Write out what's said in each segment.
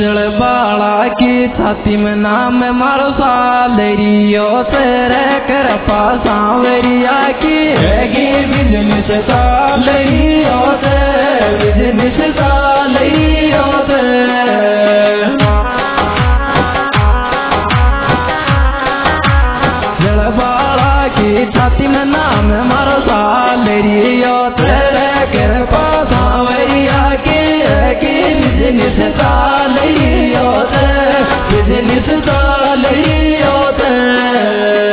जड़बाड़ा की छाती में नाम मारो सालरियो तेरे कर पासावरिया की हैगी बिजनेस सालरियो तेरे बिजनेस सालरियो तेरे जड़बाड़ा की छाती में नाम मारो सालरियो तेरे कर पासावरिया की हैगी बिजनेस सालरियो तेरे बिजनेस सालरियो तेरे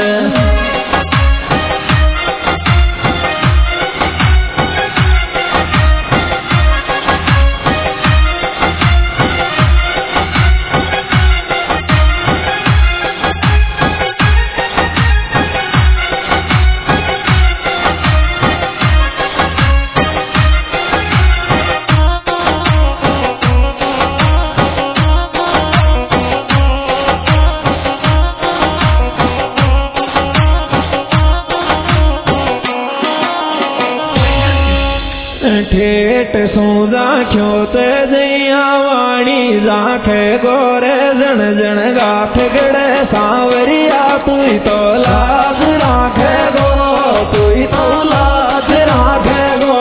ठेठ सूदा क्यों ते जैया वाणी जाखे गोरे जन जन गाठ गड़े सांवरिया तू तो लाज राखे गो तू तो लाज राखे गो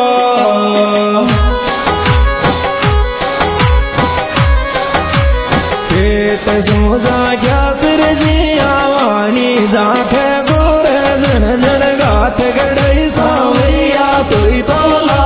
ठेठ सूदा क्या फिर जिया वाणी जाखे गोरे जन जन गाठ गड़े सांवरिया तू तो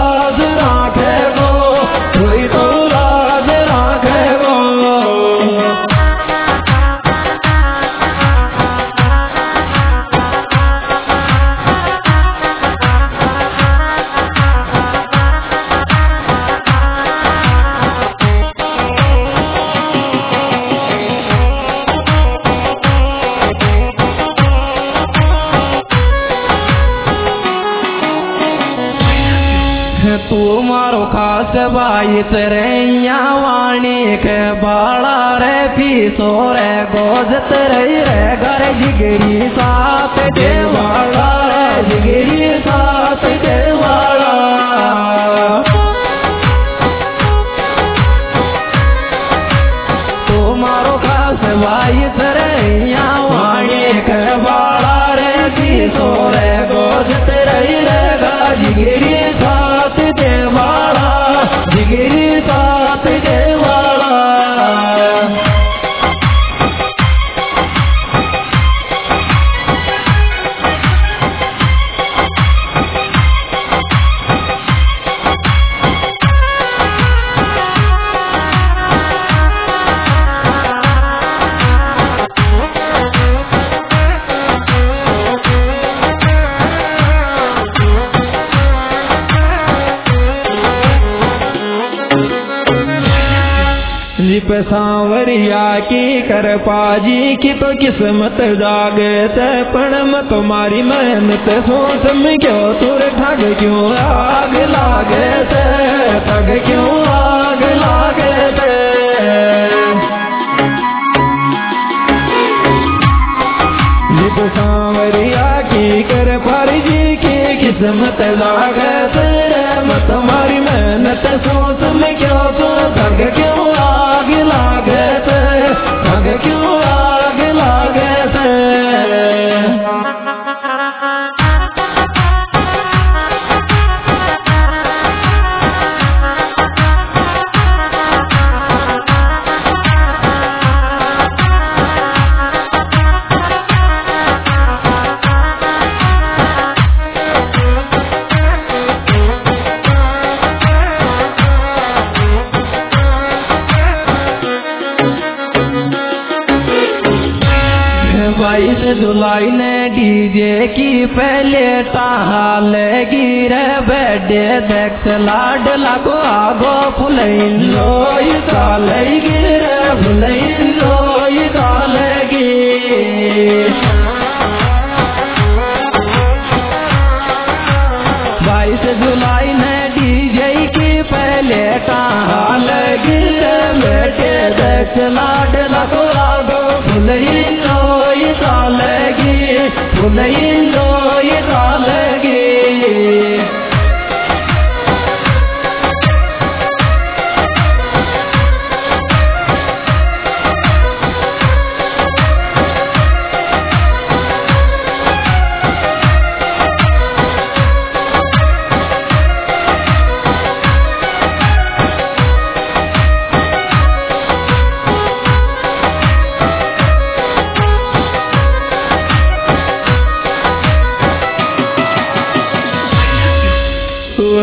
तू मारो खास भाई तेरैया वाणी के बाड़ा रे फीसो रे गोजत रे घर जिगरी साथ देवाड़ा रे जिगरी साथ देवाड़ा तू मारो खास भाई तेरैया वाणी के बाड़ा रे फीसो रे गोजत रे घर जिगरी साथ देवाड़ा जिगरी साथ देवाड़ा सांवरिया की कर पाजी की तो किस्मत जागे ते पण तुम्हारी मेहनत सोच में क्यों तुर ठग क्यों आग लागे ते ठग क्यों आग लागे ते सांवरिया की कर पाजी की किस्मत जागे ते तुम्हारी मेहनत सोच में क्यों तुर ठग क्यों आग लागे थे ठग क्यों आग लागे थे जुलाई ने डीजे की पहले टालेगी रे बेडे देख लाड लगो आगो फुलैन लोई डालेगी रे फुलैन लोई डालेगी 22 जुलाई ने डीजे की पहले टालेगी रे बेडे देख लाड लगो आगो फुलैन लोई डालेगी फुलैन लोई डालेगी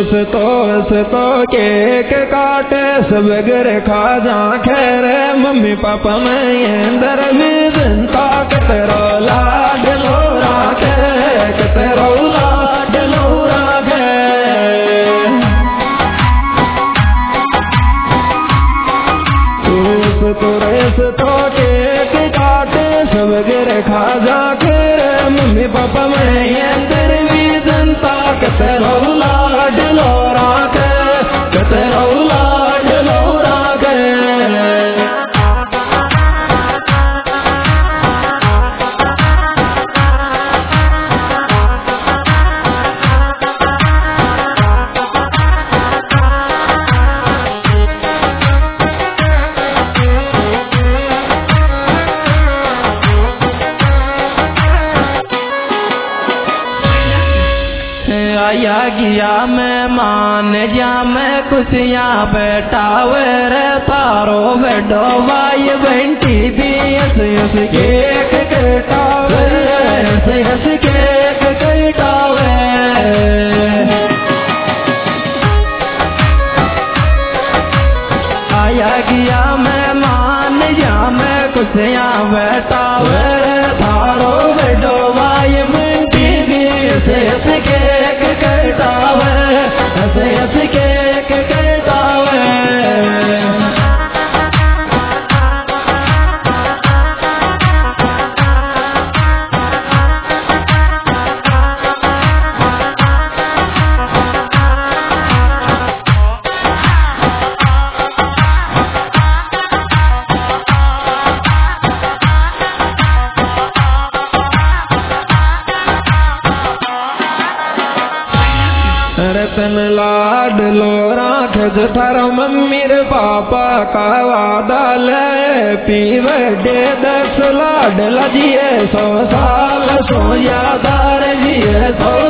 तो केक काटे सब घर खा जा खैर मम्मी पापा मैं अंदर भी जनता कतरो लाड लो राखे कतरो लाड लो राखे तो केक काटे सब घर खा जा खैर मम्मी पापा मैं अंदर भी जनता कतरो लाड लो राखे कतरो लाड लो राखे आया गया मैं मान जा मैं खुशियाँ बैठावे रे तारो बेडो भाई बंटी भी हंस केक कटावे हंस केक कटावे आया गया मैं मान जा मैं खुशियाँ बैठावे रे तारो बेडो भाई बंटी भी हंस केक कटावे हंस केक कटावे रतन लाड लो राख जो थारो मम्मी रे पापा का वादा ले पीवे दे 10 लाड लजिए 100 साल सो यादार जिए 100